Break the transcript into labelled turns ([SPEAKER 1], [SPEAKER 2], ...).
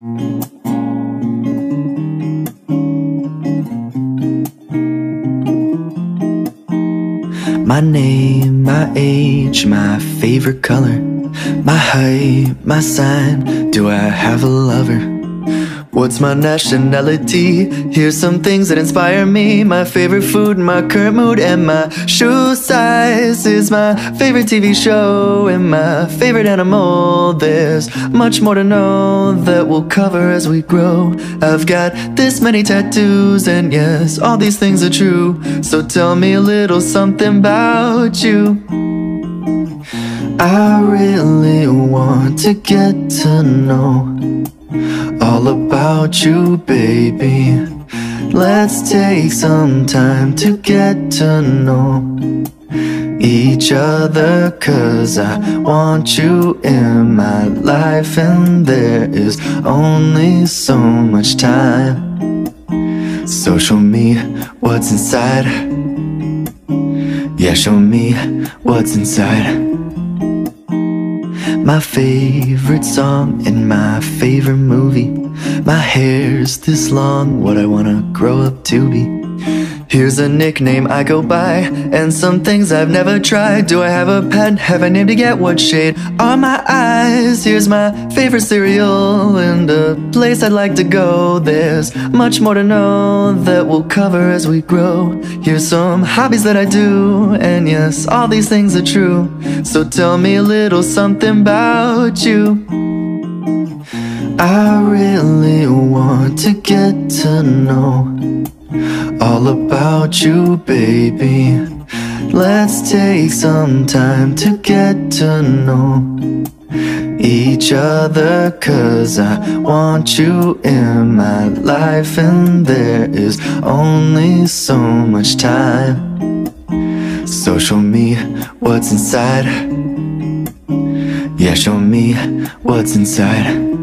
[SPEAKER 1] My name, my age, my favorite color, my height, my sign, do I have a lover? What's my nationality? Here's some things that inspire me. My favorite food, my current mood, and my shoe size is my favorite TV show and my favorite animal. There's much more to know that we'll cover as we grow. I've got this many tattoos, and yes, all these things are true. So tell me a little something about you. I really want to get to know all about you, baby. Let's take some time to get to know each other, 'cause I want you in my life, and there is only so much time. So show me what's inside. Yeah, show me what's inside. My favorite song and my favorite movie. My hair's this long, what I wanna grow up to be. Here's a nickname I go by, and some things I've never tried. Do I have a pet? Have I named it yet? What shade are my eyes? Here's my favorite cereal and a place I'd like to go. There's much more to know that we'll cover as we grow. Here's some hobbies that I do, and yes, all these things are true. So tell me a little something about you. I really want to get to know all about you, baby. Let's take some time to get to know each other, 'cause I want you in my life, and there is only so much time. So show me what's inside. Yeah, show me what's inside.